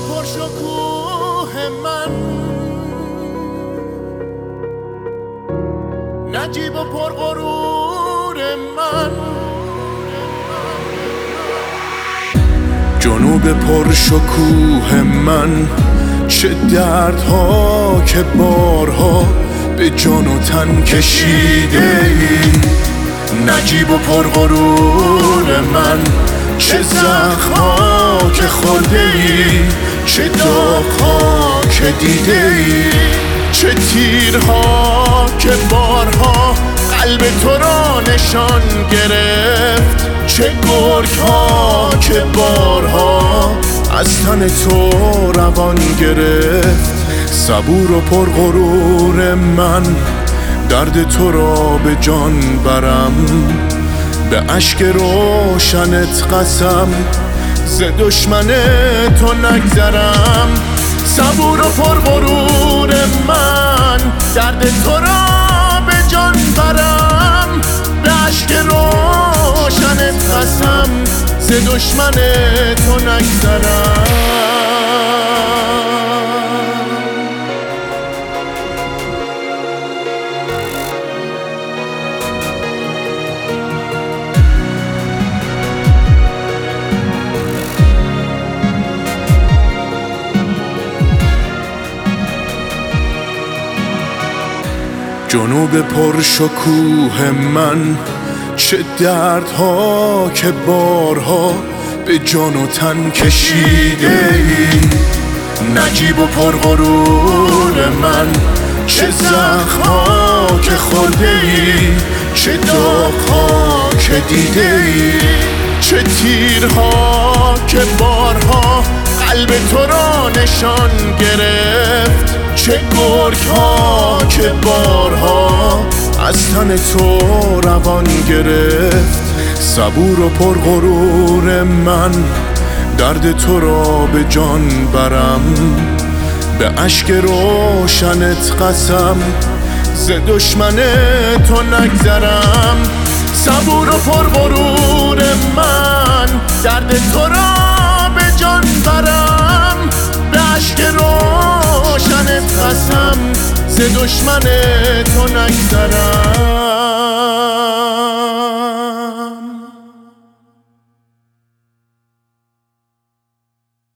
پرشکوه من، نجیب و پرغرور من، جنوب پرشکوه من، چه دردها که بارها به جان و تن کشیده ای. نجیب و پرغرور من، چه زخمها که خورده ای، چه داغها که دیده ای، چه تیرها که بارها قلب تو را نشان گرفت، چه گرگها که بارها از تن تو روان گرفت. صبور و پرغرور من، درد تو را به جان برم، به اشک روشنت قسم، ز دشمن تو نگذرم. صبور و پرغرور من، درد تو را به جان برم، به اشک روشنت قسم، ز دشمن تو نگذرم. جنوب پرشکوه من، چه دردها که بارها به جان و تن کشیده ای. نجیب و پرغرور من، چه زخمها که خورده ای، چه داغها که دیده ای، چه تیرها که بارها قلب تو را نشان گرفت، چه گرگها که بارها از تن تو روان گرفت. صبور و پرغرور من، درد تو را به جان برم، به اشک روشنت قسم، ز دشمن تو نگذرم. صبور و پرغرور من، درد تو را به جان برم، به اشک روشنت قسم، ز دشمن تو نگذرم.